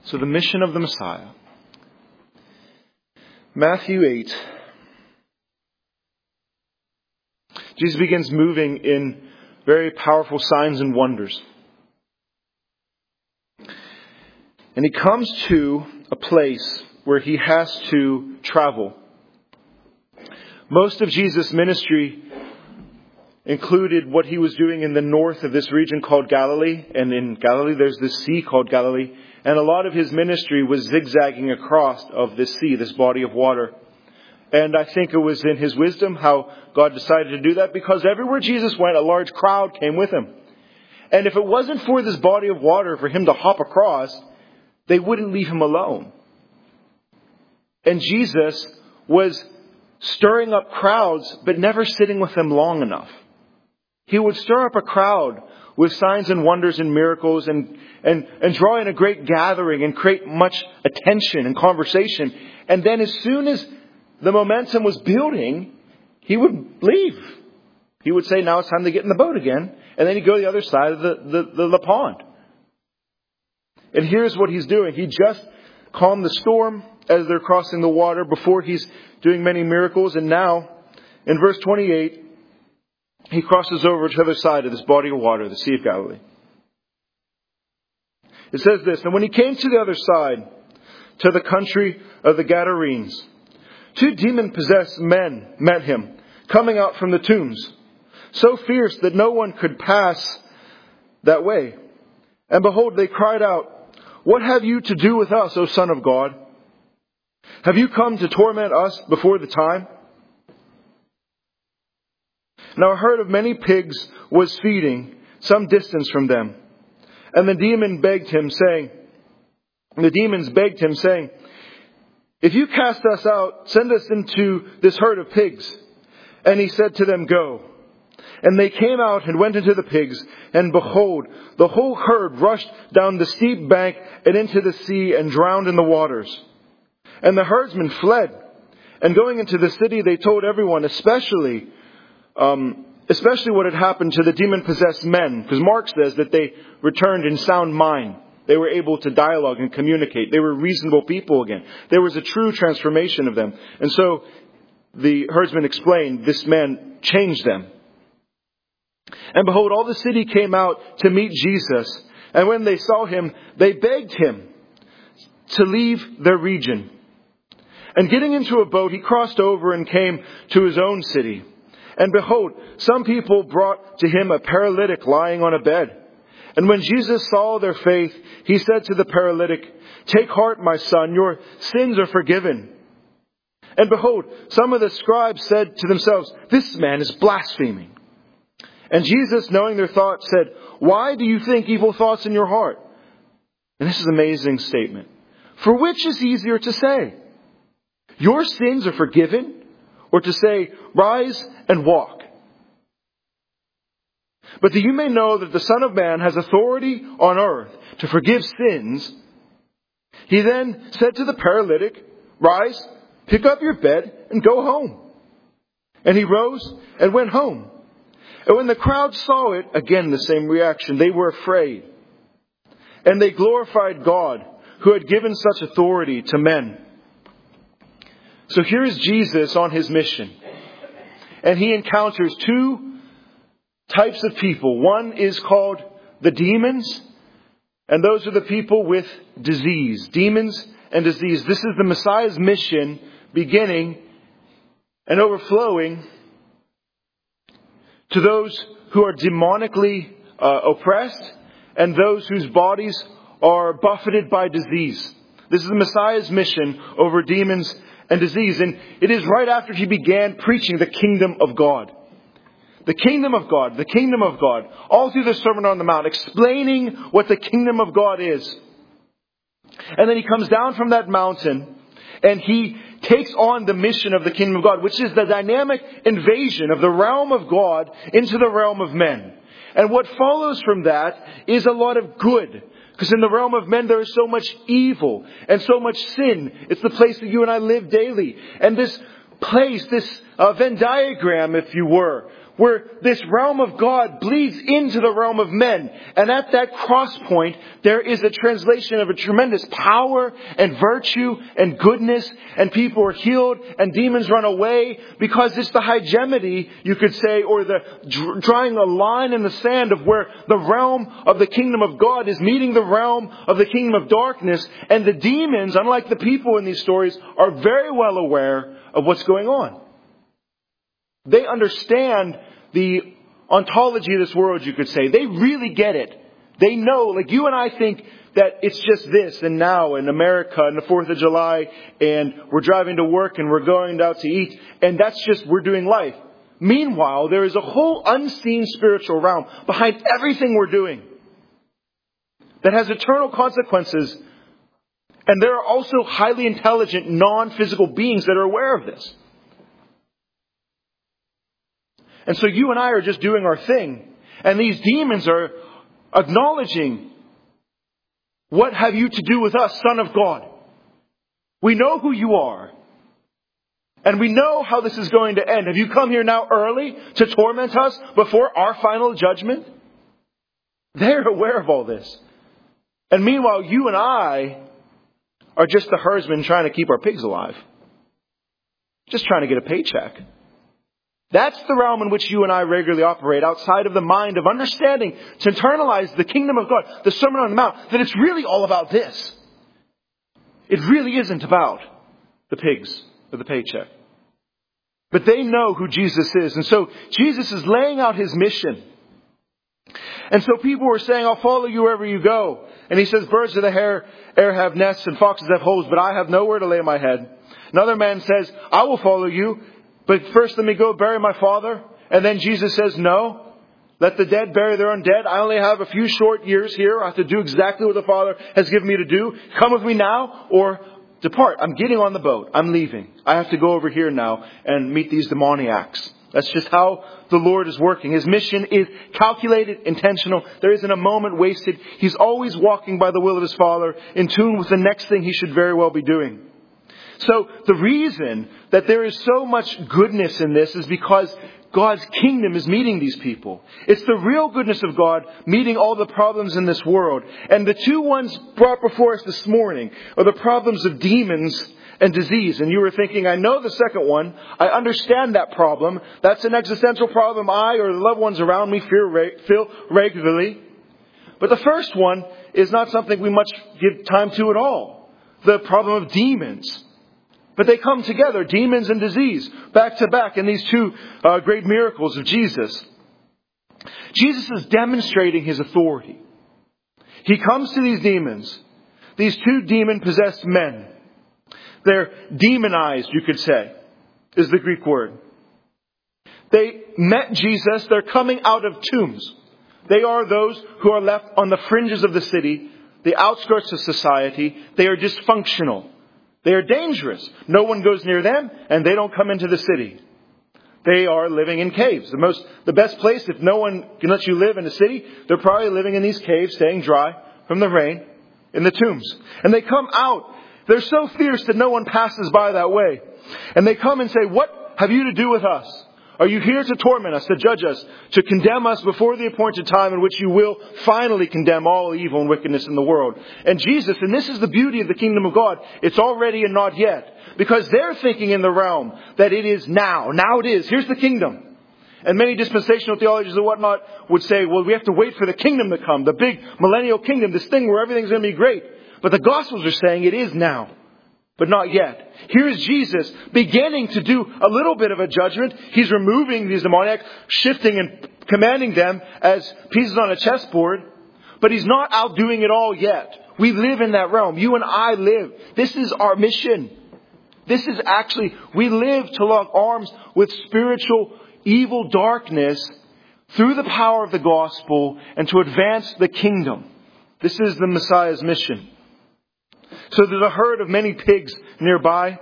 So the mission of the Messiah. Matthew 8. Jesus begins moving in very powerful signs and wonders. And he comes to a place where he has to travel. Most of Jesus' ministry included what he was doing in the north of this region called Galilee. And in Galilee there's this sea called Galilee. And a lot of his ministry was zigzagging across of this sea, this body of water. And I think it was in his wisdom how God decided to do that, because everywhere Jesus went, a large crowd came with him. And if it wasn't for this body of water for him to hop across, they wouldn't leave him alone. And Jesus was stirring up crowds, but never sitting with them long enough. He would stir up a crowd with signs and wonders and miracles and draw in a great gathering and create much attention and conversation. And then as soon as the momentum was building, he would leave. He would say, now it's time to get in the boat again. And then he'd go to the other side of the pond. And here's what he's doing. He just calmed the storm as they're crossing the water before he's doing many miracles. And now, in verse 28, he crosses over to the other side of this body of water, the Sea of Galilee. It says this, and when he came to the other side, to the country of the Gadarenes, 2 demon-possessed men met him, coming out from the tombs, so fierce that no one could pass that way. And behold, they cried out, what have you to do with us, O Son of God? Have you come to torment us before the time? Now a herd of many pigs was feeding some distance from them. And the demons begged him, saying, if you cast us out, send us into this herd of pigs. And he said to them, go. And they came out and went into the pigs. And behold, the whole herd rushed down the steep bank and into the sea and drowned in the waters. And the herdsmen fled. And going into the city, they told everyone, especially what had happened to the demon-possessed men. Because Mark says that they returned in sound mind. They were able to dialogue and communicate. They were reasonable people again. There was a true transformation of them. And so the herdsmen explained, this man changed them. And behold, all the city came out to meet Jesus. And when they saw him, they begged him to leave their region. And getting into a boat, he crossed over and came to his own city. And behold, some people brought to him a paralytic lying on a bed. And when Jesus saw their faith, he said to the paralytic, take heart, my son, your sins are forgiven. And behold, some of the scribes said to themselves, this man is blaspheming. And Jesus, knowing their thoughts, said, why do you think evil thoughts in your heart? And this is an amazing statement. For which is easier to say, your sins are forgiven, or to say, rise and walk? But that you may know that the Son of Man has authority on earth to forgive sins. He then said to the paralytic, rise, pick up your bed and go home. And he rose and went home. And when the crowd saw it, again the same reaction, they were afraid. And they glorified God, who had given such authority to men. So here is Jesus on his mission. And he encounters 2 types of people. One is called the demons. And those are the people with disease. Demons and disease. This is the Messiah's mission, beginning and overflowing to those who are demonically oppressed and those whose bodies are buffeted by disease. This is the Messiah's mission over demons and disease. And it is right after he began preaching the kingdom of God. The kingdom of God, the kingdom of God. All through the Sermon on the Mount, explaining what the kingdom of God is. And then he comes down from that mountain and he takes on the mission of the kingdom of God, which is the dynamic invasion of the realm of God into the realm of men. And what follows from that is a lot of good. Because in the realm of men there is so much evil and so much sin. It's the place that you and I live daily. And this place, this Venn diagram, if you were, where this realm of God bleeds into the realm of men. And at that cross point, there is a translation of a tremendous power and virtue and goodness, and people are healed and demons run away, because it's the hegemony, you could say, or the drawing a line in the sand of where the realm of the kingdom of God is meeting the realm of the kingdom of darkness. And the demons, unlike the people in these stories, are very well aware of what's going on. They understand the ontology of this world, you could say. They really get it. They know, like you and I think that it's just this and now in America and the 4th of July and we're driving to work and we're going out to eat and that's just, we're doing life. Meanwhile, there is a whole unseen spiritual realm behind everything we're doing that has eternal consequences. And there are also highly intelligent, non-physical beings that are aware of this. And so you and I are just doing our thing. And these demons are acknowledging, what have you to do with us, Son of God? We know who you are. And we know how this is going to end. Have you come here now early to torment us before our final judgment? They're aware of all this. And meanwhile, you and I are just the herdsmen trying to keep our pigs alive. Just trying to get a paycheck. That's the realm in which you and I regularly operate, outside of the mind of understanding, to internalize the kingdom of God, the Sermon on the Mount, that it's really all about this. It really isn't about the pigs or the paycheck. But they know who Jesus is. And so Jesus is laying out his mission. And so people were saying, I'll follow you wherever you go. And he says, birds of the air have nests and foxes have holes, but I have nowhere to lay my head. Another man says, I will follow you, but first let me go bury my father. And then Jesus says, no, let the dead bury their own dead. I only have a few short years here. I have to do exactly what the Father has given me to do. Come with me now or depart. I'm getting on the boat. I'm leaving. I have to go over here now and meet these demoniacs. That's just how the Lord is working. His mission is calculated, intentional. There isn't a moment wasted. He's always walking by the will of his Father, in tune with the next thing he should very well be doing. So the reason that there is so much goodness in this is because God's kingdom is meeting these people. It's the real goodness of God meeting all the problems in this world. And the two ones brought before us this morning are the problems of demons and disease. And you were thinking, I know the second one. I understand that problem. That's an existential problem I or the loved ones around me feel regularly. But the first one is not something we much give time to at all. The problem of demons. But they come together, demons and disease, back to back in these two great miracles of Jesus. Jesus is demonstrating his authority. He comes to these demons, these two demon-possessed men. They're demonized, you could say, is the Greek word. They met Jesus. They're coming out of tombs. They are those who are left on the fringes of the city, the outskirts of society. They are dysfunctional. They are dangerous. No one goes near them, and they don't come into the city. They are living in caves. The best place, if no one can let you live in the city, they're probably living in these caves, staying dry from the rain, in the tombs. And they come out. They're so fierce that no one passes by that way. And they come and say, what have you to do with us? Are you here to torment us, to judge us, to condemn us before the appointed time in which you will finally condemn all evil and wickedness in the world? And Jesus, and this is the beauty of the kingdom of God, it's already and not yet. Because they're thinking in the realm that it is now. Now it is. Here's the kingdom. And many dispensational theologians and whatnot would say, well, we have to wait for the kingdom to come. The big millennial kingdom, this thing where everything's going to be great. But the Gospels are saying it is now. But not yet. Here's Jesus beginning to do a little bit of a judgment. He's removing these demoniacs, shifting and commanding them as pieces on a chessboard. But he's not outdoing it all yet. We live in that realm. You and I live. This is our mission. This is actually, we live to lock arms with spiritual evil darkness through the power of the gospel and to advance the kingdom. This is the Messiah's mission. So there's a herd of many pigs nearby,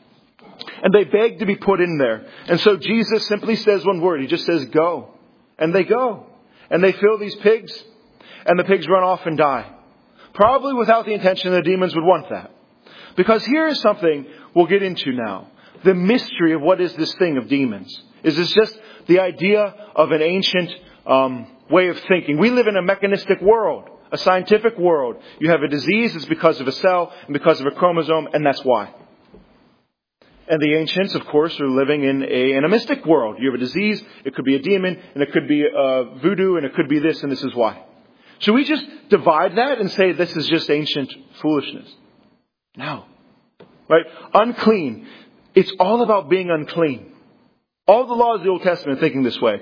and they beg to be put in there. And so Jesus simply says one word. He just says, go. And they go. And they fill these pigs, and the pigs run off and die. Probably without the intention the demons would want that. Because here is something we'll get into now. The mystery of what is this thing of demons. Is this just the idea of an ancient way of thinking. We live in a mechanistic world, a scientific world. You have a disease, it's because of a cell and because of a chromosome, and that's why. And the ancients, of course, are living in an animistic world. You have a disease, it could be a demon, and it could be voodoo, and it could be this, and this is why. Should we just divide that and say this is just ancient foolishness? No. Right? Unclean. It's all about being unclean. All the laws of the Old Testament are thinking this way.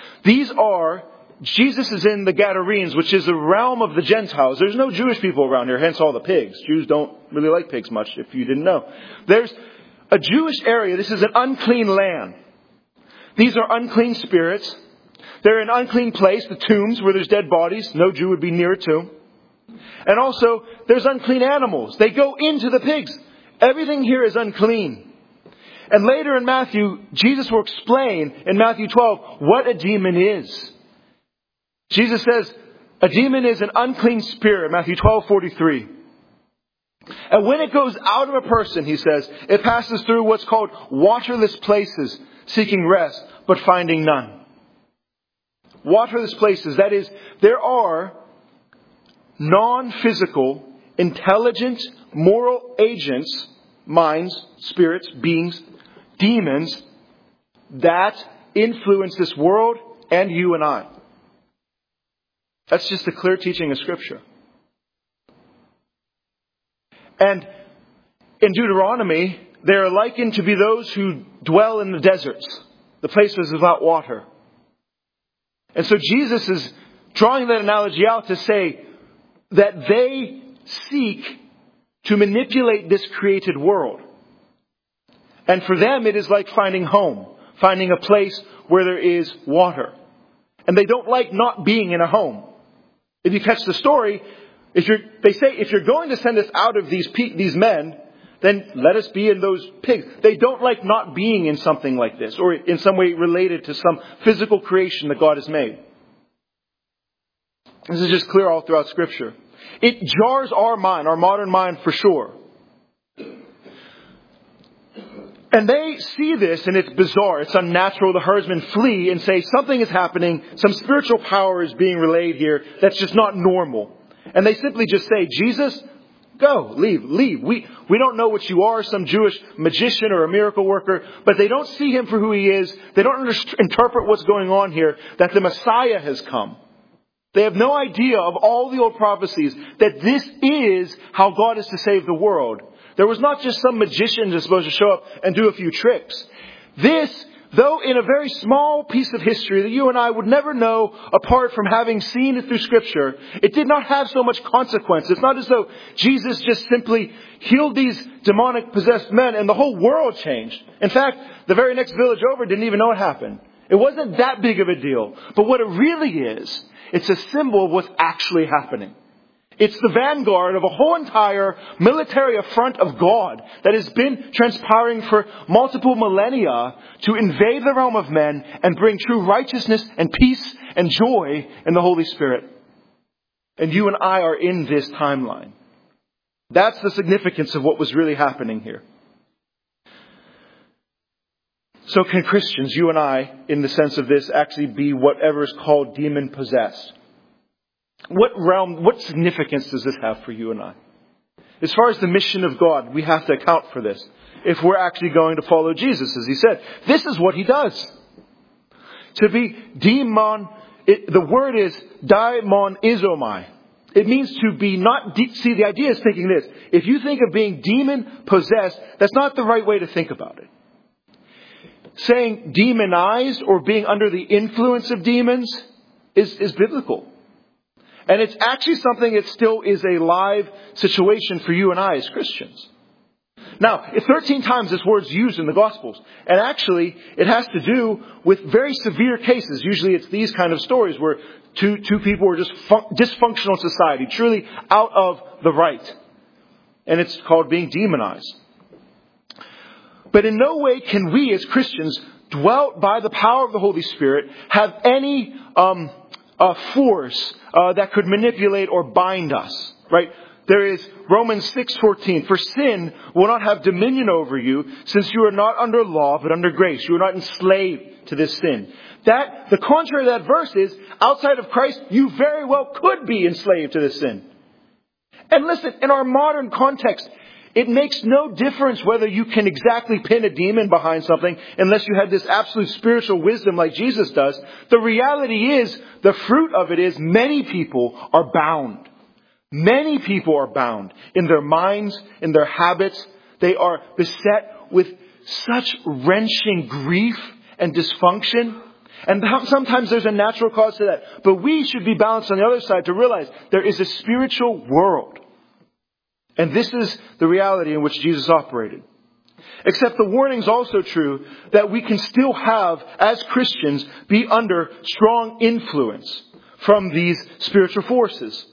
Jesus is in the Gadarenes, which is the realm of the Gentiles. There's no Jewish people around here, hence all the pigs. Jews don't really like pigs much, if you didn't know. There's a Jewish area. This is an unclean land. These are unclean spirits. They're in an unclean place, the tombs where there's dead bodies. No Jew would be near a tomb. And also, there's unclean animals. They go into the pigs. Everything here is unclean. And later in Matthew, Jesus will explain in Matthew 12 what a demon is. Jesus says, a demon is an unclean spirit, Matthew 12:43. And when it goes out of a person, he says, it passes through what's called waterless places, seeking rest, but finding none. Waterless places, that is, there are non-physical, intelligent, moral agents, minds, spirits, beings, demons, that influence this world and you and I. That's just the clear teaching of Scripture. And in Deuteronomy, they are likened to be those who dwell in the deserts, the places without water. And so Jesus is drawing that analogy out to say that they seek to manipulate this created world. And for them, it is like finding home, finding a place where there is water. And they don't like not being in a home. If you catch the story, they say, if you're going to send us out of these men, then let us be in those pigs. They don't like not being in something like this, or in some way related to some physical creation that God has made. This is just clear all throughout Scripture. It jars our mind, our modern mind for sure. And they see this and it's bizarre, it's unnatural. The herdsmen flee and say something is happening, some spiritual power is being relayed here that's just not normal. And they simply just say, Jesus, go, leave. We don't know what you are, some Jewish magician or a miracle worker, but they don't see him for who he is. They don't interpret what's going on here, that the Messiah has come. They have no idea of all the old prophecies that this is how God is to save the world. There was not just some magician that's supposed to show up and do a few tricks. This, though in a very small piece of history that you and I would never know apart from having seen it through Scripture, it did not have so much consequence. It's not as though Jesus just simply healed these demonic possessed men and the whole world changed. In fact, the very next village over didn't even know it happened. It wasn't that big of a deal. But what it really is, it's a symbol of what's actually happening. It's the vanguard of a whole entire military affront of God that has been transpiring for multiple millennia to invade the realm of men and bring true righteousness and peace and joy in the Holy Spirit. And you and I are in this timeline. That's the significance of what was really happening here. So can Christians, you and I, in the sense of this, actually be whatever is called demon-possessed? What significance does this have for you and I? As far as the mission of God, we have to account for this. If we're actually going to follow Jesus, as he said, this is what he does. To be demon, the word is daimonizomai. It means to be not, see the idea is thinking this. If you think of being demon possessed, that's not the right way to think about it. Saying demonized or being under the influence of demons is biblical. And it's actually something that still is a live situation for you and I as Christians. Now, 13 times this word's used in the Gospels. And actually, it has to do with very severe cases. Usually it's these kind of stories where two people are just dysfunctional society, truly out of the right. And it's called being demonized. But in no way can we as Christians, dwelt by the power of the Holy Spirit, have any force that could manipulate or bind us, right? There is Romans 6:14. For sin will not have dominion over you, since you are not under law, but under grace. You are not enslaved to this sin. The contrary to that verse is, outside of Christ, you very well could be enslaved to this sin. And listen, in our modern context, it makes no difference whether you can exactly pin a demon behind something unless you have this absolute spiritual wisdom like Jesus does. The reality is, the fruit of it is many people are bound. Many people are bound in their minds, in their habits. They are beset with such wrenching grief and dysfunction. And sometimes there's a natural cause to that. But we should be balanced on the other side to realize there is a spiritual world. And this is the reality in which Jesus operated. Except the warning is also true that we can still have, as Christians, be under strong influence from these spiritual forces.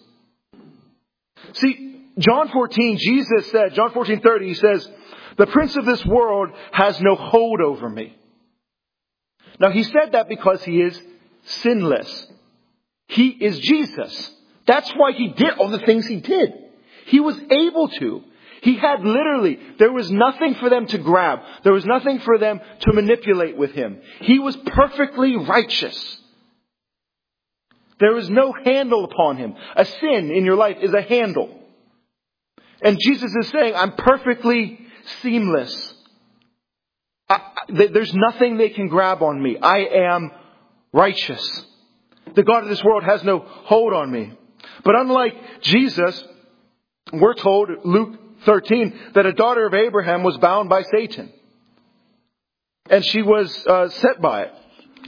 See, John 14, Jesus said, John 14:30, he says, the prince of this world has no hold over me. Now he said that because he is sinless. He is Jesus. That's why he did all the things he did. He was able to. He had literally, there was nothing for them to grab. There was nothing for them to manipulate with him. He was perfectly righteous. There was no handle upon him. A sin in your life is a handle. And Jesus is saying, I'm perfectly seamless. There's nothing they can grab on me. I am righteous. The God of this world has no hold on me. But unlike Jesus, we're told, Luke 13, that a daughter of Abraham was bound by Satan. And she was set by it.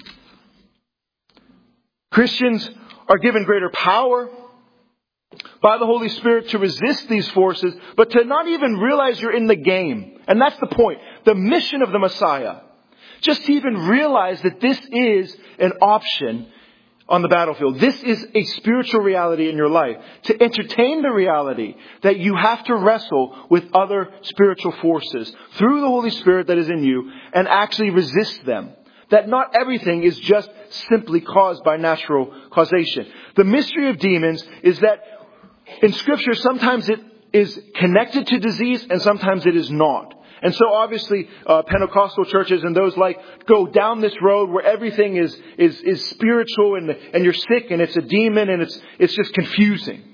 Christians are given greater power by the Holy Spirit to resist these forces, but to not even realize you're in the game. And that's the point. The mission of the Messiah. Just to even realize that this is an option on the battlefield. This is a spiritual reality in your life. To entertain the reality that you have to wrestle with other spiritual forces through the Holy Spirit that is in you and actually resist them. That not everything is just simply caused by natural causation. The mystery of demons is that in Scripture, sometimes it is connected to disease and sometimes it is not. And so obviously, Pentecostal churches and those like go down this road where everything is spiritual and you're sick and it's a demon and it's just confusing.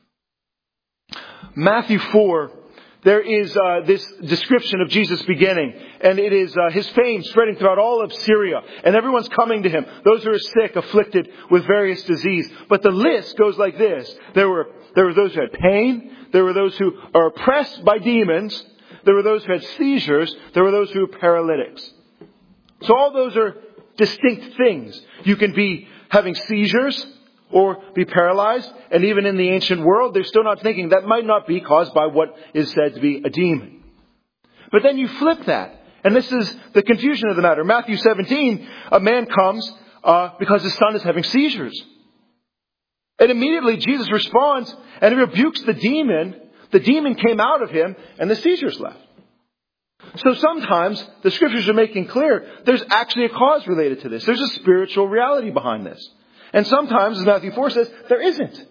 Matthew 4, there is this description of Jesus beginning, and it is his fame spreading throughout all of Syria, and everyone's coming to him. Those who are sick, afflicted with various disease. But the list goes like this. There were those who had pain. There were those who are oppressed by demons. There were those who had seizures. There were those who were paralytics. So all those are distinct things. You can be having seizures or be paralyzed. And even in the ancient world, they're still not thinking that might not be caused by what is said to be a demon. But then you flip that. And this is the confusion of the matter. Matthew 17, a man comes because his son is having seizures. And immediately Jesus responds and he rebukes the demon. The demon came out of him and the seizures left. So sometimes the Scriptures are making clear there's actually a cause related to this. There's a spiritual reality behind this. And sometimes, as Matthew 4 says, there isn't.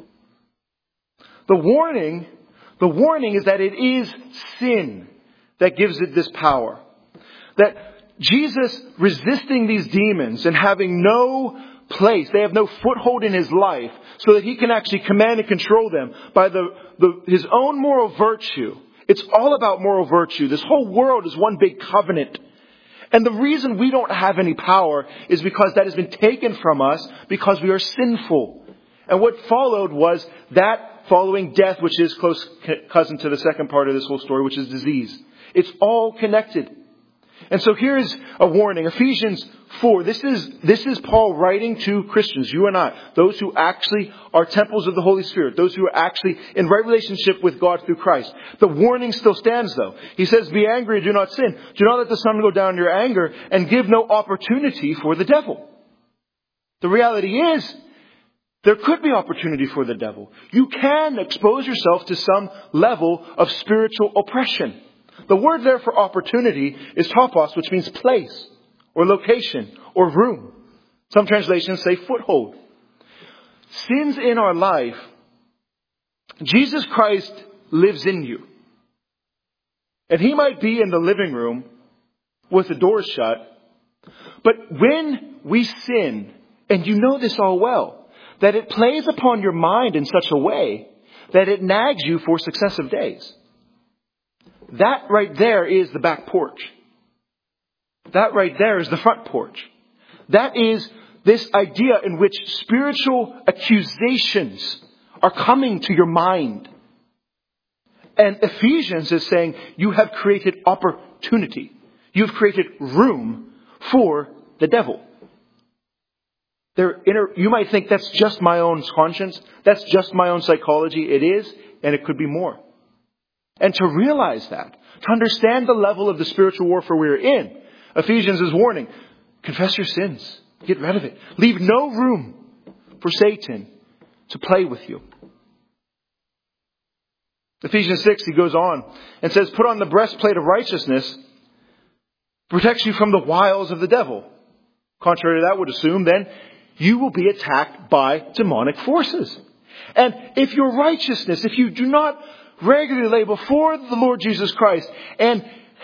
The warning is that it is sin that gives it this power. That Jesus resisting these demons and having no place, they have no foothold in his life, so that he can actually command and control them by his own moral virtue. It's all about moral virtue. This whole world is one big covenant. And the reason we don't have any power is because that has been taken from us because we are sinful. And what followed was that following death, which is close cousin to the second part of this whole story, which is disease. It's all connected. And so here's a warning. Ephesians 4. This is Paul writing to Christians, you and I, those who actually are temples of the Holy Spirit, those who are actually in right relationship with God through Christ. The warning still stands though. He says, be angry, do not sin. Do not let the sun go down in your anger, and give no opportunity for the devil. The reality is, there could be opportunity for the devil. You can expose yourself to some level of spiritual oppression. The word there for opportunity is topos, which means place or location or room. Some translations say foothold. Sins in our life Jesus Christ lives in you. And he might be in the living room with the doors shut. But when we sin, and you know this all well, that it plays upon your mind in such a way that it nags you for successive days. That right there is the back porch. That right there is the front porch. That is this idea in which spiritual accusations are coming to your mind. And Ephesians is saying you have created opportunity. You've created room for the devil. You might think that's just my own conscience. That's just my own psychology. It is, and it could be more. And to realize that, to understand the level of the spiritual warfare we're in, Ephesians is warning, confess your sins. Get rid of it. Leave no room for Satan to play with you. Ephesians 6, he goes on and says, put on the breastplate of righteousness, protects you from the wiles of the devil. Contrary to that, would assume then you will be attacked by demonic forces. And if your righteousness, if you do not regularly lay before the Lord Jesus Christ and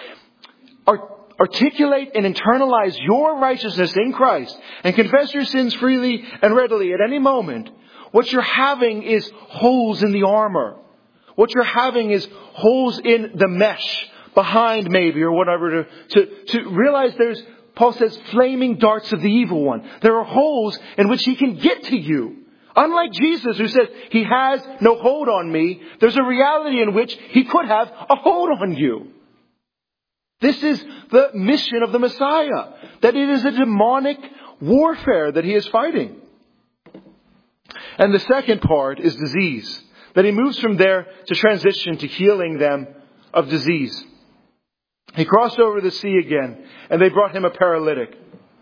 articulate and internalize your righteousness in Christ and confess your sins freely and readily at any moment, what you're having is holes in the armor. What you're having is holes in the mesh behind maybe or whatever to realize there's, Paul says, flaming darts of the evil one. There are holes in which he can get to you. Unlike Jesus, who says he has no hold on me, there's a reality in which he could have a hold on you. This is the mission of the Messiah, that it is a demonic warfare that he is fighting. And the second part is disease, that he moves from there to transition to healing them of disease. He crossed over the sea again, and they brought him a paralytic.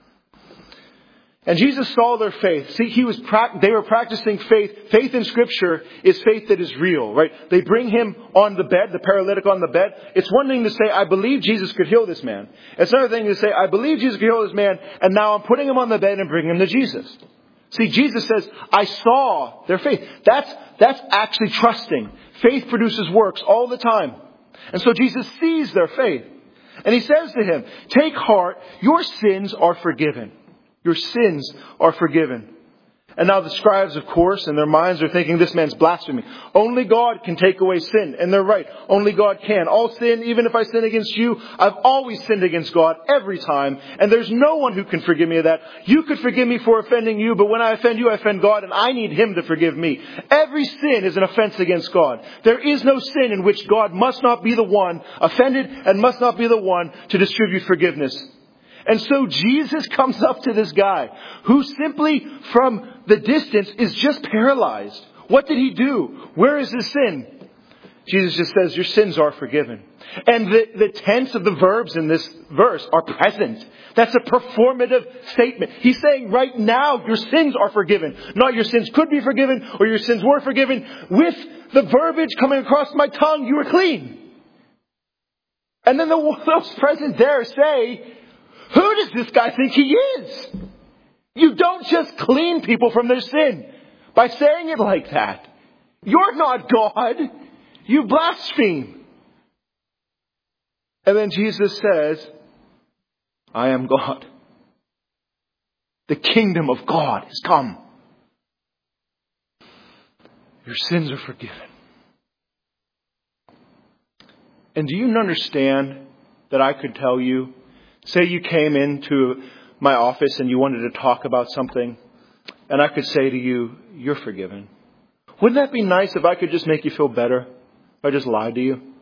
And Jesus saw their faith. See, they were practicing faith. Faith in Scripture is faith that is real, right? They bring him on the bed, the paralytic on the bed. It's one thing to say, I believe Jesus could heal this man. It's another thing to say, I believe Jesus could heal this man, and now I'm putting him on the bed and bringing him to Jesus. See, Jesus says, I saw their faith. That's actually trusting. Faith produces works all the time. And so Jesus sees their faith. And he says to him, take heart, your sins are forgiven. Your sins are forgiven. And now the scribes, of course, in their minds are thinking, this man's blasphemy. Only God can take away sin. And they're right. Only God can. All sin, even if I sin against you, I've always sinned against God every time. And there's no one who can forgive me of that. You could forgive me for offending you, but when I offend you, I offend God, and I need Him to forgive me. Every sin is an offense against God. There is no sin in which God must not be the one offended and must not be the one to distribute forgiveness. And so Jesus comes up to this guy who simply from the distance is just paralyzed. What did he do? Where is his sin? Jesus just says, your sins are forgiven. And the tense of the verbs in this verse are present. That's a performative statement. He's saying right now your sins are forgiven. Not your sins could be forgiven or your sins were forgiven. With the verbiage coming across my tongue, you are clean. And then those present there say, who does this guy think he is? You don't just clean people from their sin by saying it like that. You're not God. You blaspheme. And then Jesus says, I am God. The kingdom of God has come. Your sins are forgiven. And do you understand that I could tell you, say you came into my office and you wanted to talk about something, and I could say to you, you're forgiven. Wouldn't that be nice if I could just make you feel better? If I just lied to you?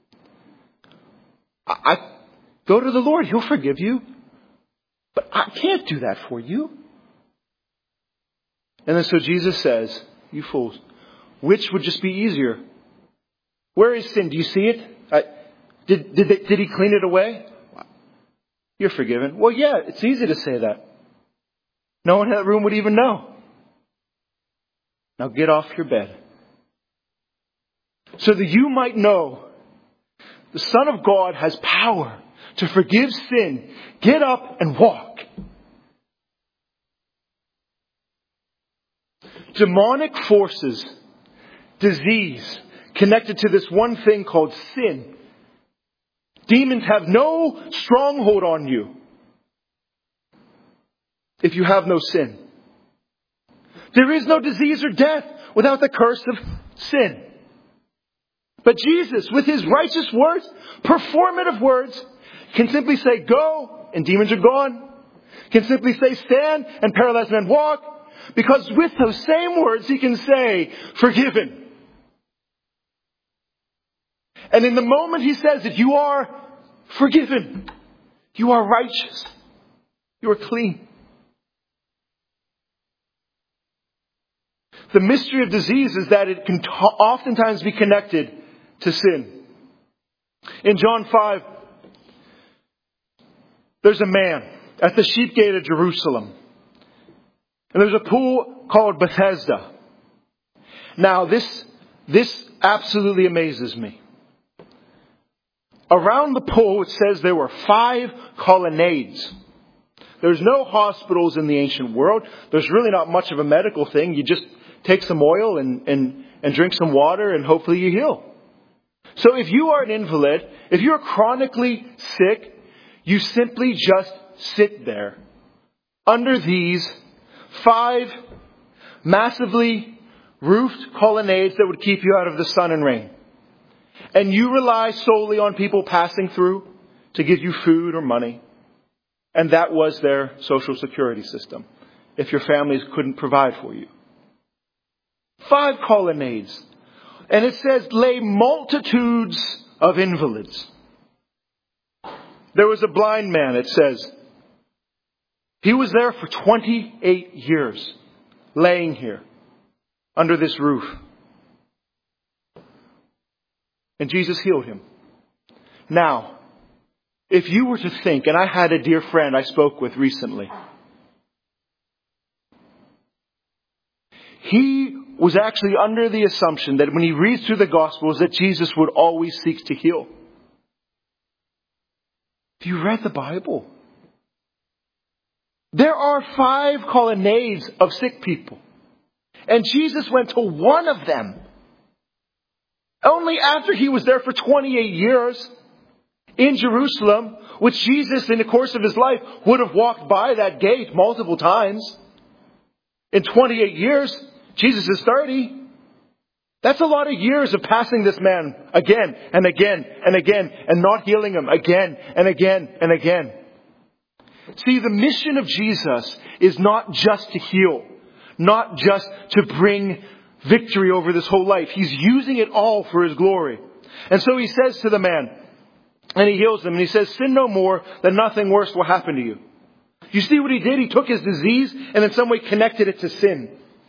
I go to the Lord. He'll forgive you. But I can't do that for you. And then so Jesus says, you fools, which would just be easier? Where is sin? Do you see it? Did he clean it away? You're forgiven. Well, yeah, it's easy to say that. No one in that room would even know. Now get off your bed. So that you might know the Son of God has power to forgive sin. Get up and walk. Demonic forces disease connected to this one thing called sin. Demons have no stronghold on you if you have no sin. There is no disease or death without the curse of sin. But Jesus, with his righteous words, performative words, can simply say, go, and demons are gone. Can simply say, stand, and paralyzed men walk. Because with those same words, he can say, forgiven. And in the moment he says that you are forgiven, you are righteous, you are clean. The mystery of disease is that it can oftentimes be connected to sin. In John 5, there's a man at the sheep gate of Jerusalem. And there's a pool called Bethesda. Now this absolutely amazes me. Around the pool, it says there were 5 colonnades. There's no hospitals in the ancient world. There's really not much of a medical thing. You just take some oil and drink some water and hopefully you heal. So if you are an invalid, if you're chronically sick, you simply just sit there under these 5 massively roofed colonnades that would keep you out of the sun and rain. And you rely solely on people passing through to give you food or money. And that was their social security system, if your families couldn't provide for you. 5 colonnades. And it says, lay multitudes of invalids. There was a blind man, it says. He was there for 28 years, laying here, under this roof. And Jesus healed him. Now, if you were to think, and I had a dear friend I spoke with recently. He was actually under the assumption that when he reads through the Gospels that Jesus would always seek to heal. Have you read the Bible? There are 5 colonnades of sick people. And Jesus went to one of them. Only after he was there for 28 years in Jerusalem, which Jesus in the course of his life would have walked by that gate multiple times. In 28 years, Jesus is 30. That's a lot of years of passing this man again and again and again and not healing him again and again and again. See, the mission of Jesus is not just to heal, not just to bring victory over this whole life. He's using it all for his glory. And so he says to the man, and he heals him, and he says, sin no more, that nothing worse will happen to you. You see what he did? He took his disease and in some way connected it to sin.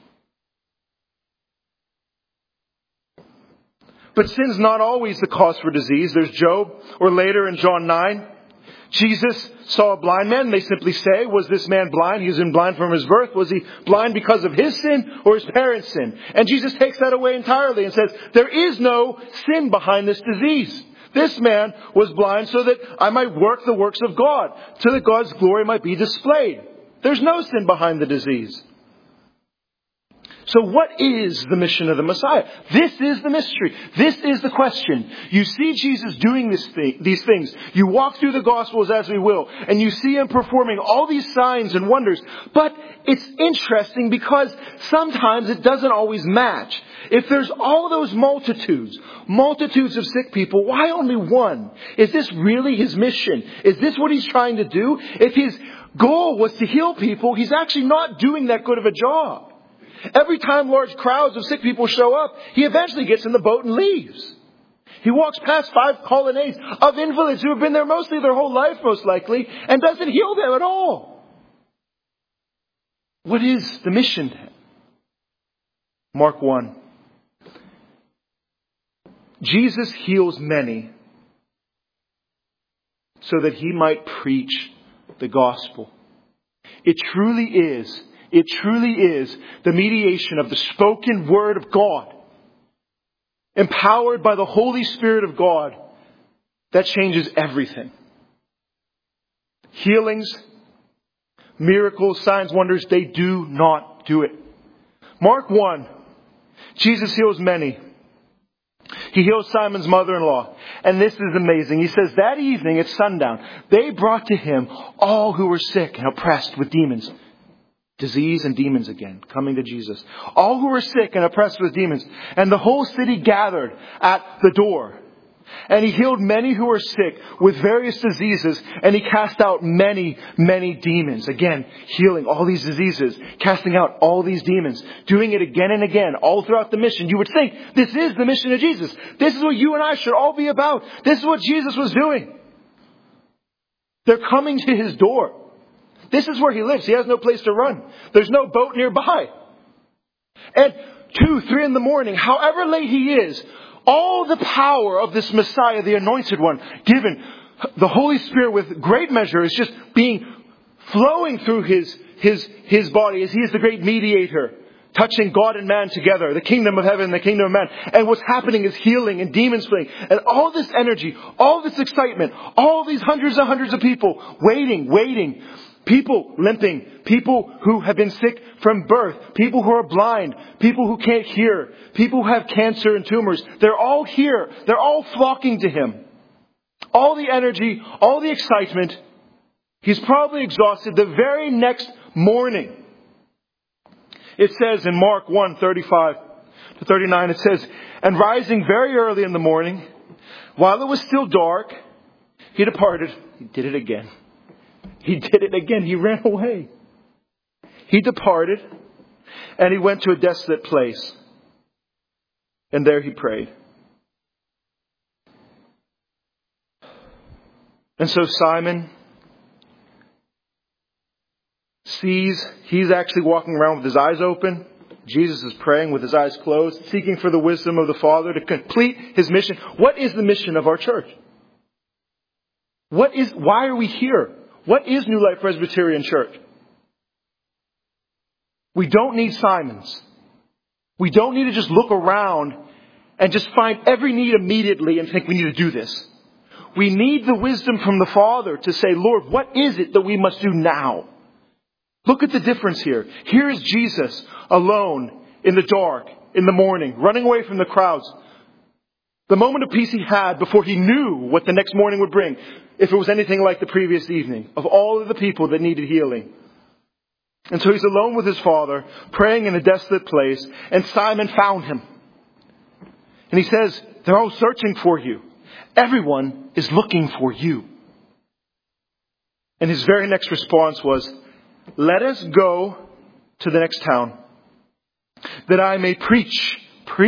But sin's not always the cause for disease. There's Job, or later in John 9, Jesus saw a blind man, and they simply say, was this man blind? He was blind from his birth. Was he blind because of his sin or his parents' sin? And Jesus takes that away entirely and says, there is no sin behind this disease. This man was blind so that I might work the works of God, so that God's glory might be displayed. There's no sin behind the disease. So what is the mission of the Messiah? This is the mystery. This is the question. You see Jesus doing these things. You walk through the Gospels as we will, and you see him performing all these signs and wonders. But it's interesting because sometimes it doesn't always match. If there's all those multitudes of sick people, why only one? Is this really his mission? Is this what he's trying to do? If his goal was to heal people, he's actually not doing that good of a job. Every time large crowds of sick people show up, he eventually gets in the boat and leaves. He walks past 5 colonnades of invalids who have been there mostly their whole life, most likely, and doesn't heal them at all. What is the mission then? Mark 1. Jesus heals many so that he might preach the gospel. It truly is the mediation of the spoken word of God, empowered by the Holy Spirit of God, that changes everything. Healings, miracles, signs, wonders, they do not do it. Mark 1 Jesus heals many. He heals Simon's mother-in-law. And this is amazing. He says, that evening at sundown, they brought to him all who were sick and oppressed with demons. Disease and demons again, coming to Jesus. All who were sick and oppressed with demons. And the whole city gathered at the door. And he healed many who were sick with various diseases. And he cast out many, many demons. Again, healing all these diseases. Casting out all these demons. Doing it again and again, all throughout the mission. You would think, this is the mission of Jesus. This is what you and I should all be about. This is what Jesus was doing. They're coming to his door. This is where he lives. He has no place to run. There's no boat nearby. And 2, 3 in the morning, however late he is, all the power of this Messiah, the Anointed One, given the Holy Spirit with great measure, is just flowing through his body as he is the great mediator, touching God and man together, the kingdom of heaven and the kingdom of man. And what's happening is healing and demons fleeing. And all this energy, all this excitement, all these hundreds and hundreds of people waiting. People limping, people who have been sick from birth, people who are blind, people who can't hear, people who have cancer and tumors. They're all here. They're all flocking to him. All the energy, all the excitement. He's probably exhausted. The very next morning, it says in Mark 1:35 to 39, it says, and rising very early in the morning, while it was still dark, he departed. He did it again. He did it again. He ran away. He departed and he went to a desolate place. And there he prayed. And so Simon sees he's actually walking around with his eyes open. Jesus is praying with his eyes closed, seeking for the wisdom of the Father to complete his mission. What is the mission of our church? Why are we here? What is New Life Presbyterian Church? We don't need Simons. We don't need to just look around and just find every need immediately and think we need to do this. We need the wisdom from the Father to say, Lord, what is it that we must do now? Look at the difference here. Here is Jesus alone in the dark, in the morning, running away from the crowds. The moment of peace he had before he knew what the next morning would bring, if it was anything like the previous evening, of all of the people that needed healing. And so he's alone with his Father, praying in a desolate place, and Simon found him. And he says, they're all searching for you. Everyone is looking for you. And his very next response was, let us go to the next town, that I may preach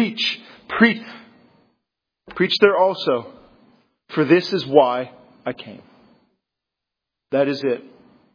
there also, for this is why I came. That is it.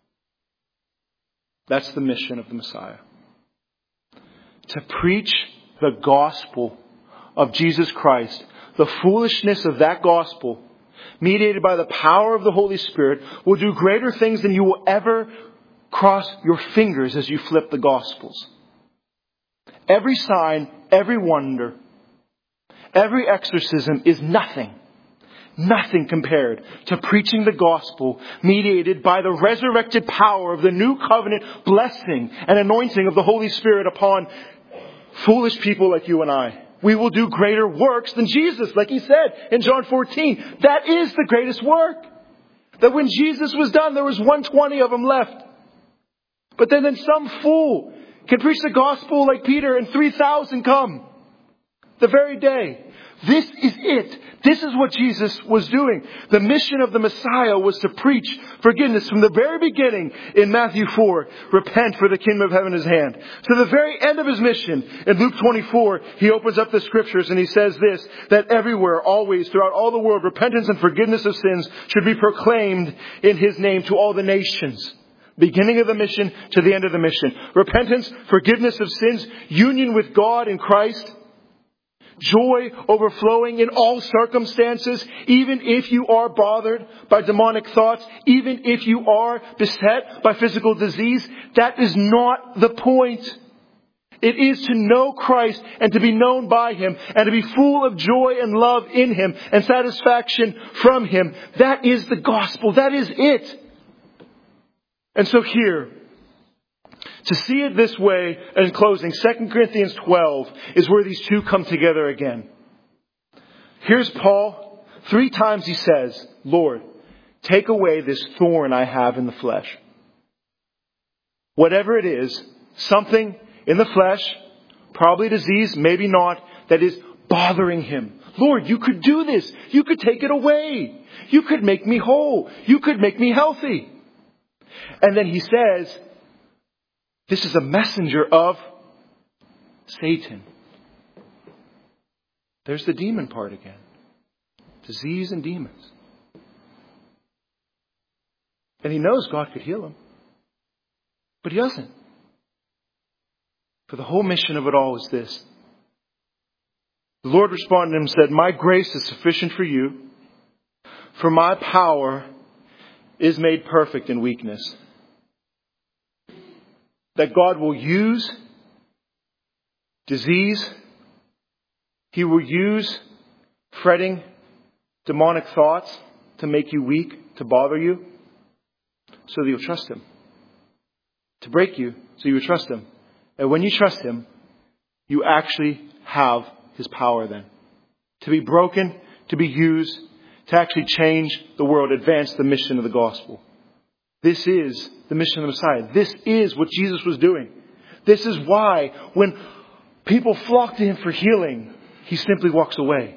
That's the mission of the Messiah. To preach the gospel of Jesus Christ, the foolishness of that gospel, mediated by the power of the Holy Spirit, will do greater things than you will ever cross your fingers as you flip the Gospels. Every sign, every wonder, every exorcism is nothing compared to preaching the gospel mediated by the resurrected power of the new covenant blessing and anointing of the Holy Spirit upon foolish people like you and I. We will do greater works than Jesus, like he said in John 14. That is the greatest work. That when Jesus was done, there was 120 of them left. But then some fool can preach the gospel like Peter and 3,000 come the very day. This is it. This is what Jesus was doing. The mission of the Messiah was to preach forgiveness from the very beginning in Matthew 4. Repent, for the kingdom of heaven is at hand. To the very end of his mission in Luke 24, he opens up the scriptures and he says this, that everywhere, always, throughout all the world, repentance and forgiveness of sins should be proclaimed in his name to all the nations. Beginning of the mission to the end of the mission. Repentance, forgiveness of sins, union with God in Christ. Joy overflowing in all circumstances, even if you are bothered by demonic thoughts, even if you are beset by physical disease. That is not the point. It is to know Christ and to be known by him and to be full of joy and love in him and satisfaction from him. That is the gospel. That is it. And so here, To see it this way, in closing, 2 Corinthians 12 is where these two come together again. Here's Paul. 3 times he says, Lord, take away this thorn I have in the flesh. Whatever it is, something in the flesh, probably disease, maybe not, that is bothering him. Lord, you could do this. You could take it away. You could make me whole. You could make me healthy. And then he says, this is a messenger of Satan. There's the demon part again. Disease and demons. And he knows God could heal him. But he doesn't. For the whole mission of it all is this. The Lord responded to him and said, my grace is sufficient for you, for my power is made perfect in weakness. That God will use disease. He will use fretting, demonic thoughts to make you weak, to bother you, so that you'll trust Him. To break you, so you will trust Him. And when you trust Him, you actually have His power then. To be broken, to be used, to actually change the world, advance the mission of the gospel. This is the mission of the Messiah. This is what Jesus was doing. This is why when people flock to Him for healing, He simply walks away.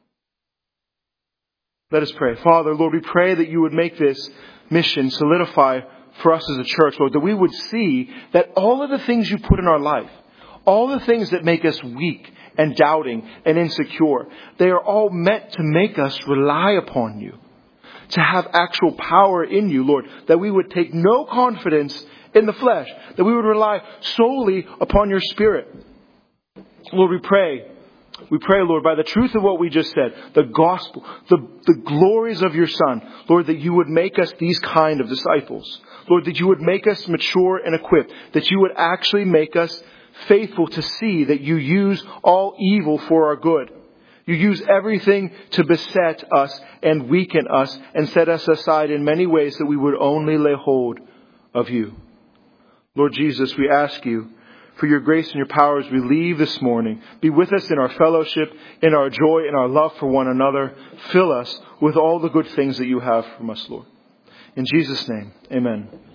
Let us pray. Father, Lord, we pray that you would make this mission solidify for us as a church, Lord, that we would see that all of the things you put in our life, all the things that make us weak and doubting and insecure, they are all meant to make us rely upon you, to have actual power in you, Lord, that we would take no confidence in the flesh, that we would rely solely upon your Spirit. Lord, we pray, Lord, by the truth of what we just said, the gospel, the glories of your Son, Lord, that you would make us these kind of disciples. Lord, that you would make us mature and equipped, that you would actually make us faithful to see that you use all evil for our good. You use everything to beset us and weaken us and set us aside in many ways that we would only lay hold of you. Lord Jesus, we ask you for your grace and your power as we leave this morning. Be with us in our fellowship, in our joy, in our love for one another. Fill us with all the good things that you have from us, Lord. In Jesus' name, amen.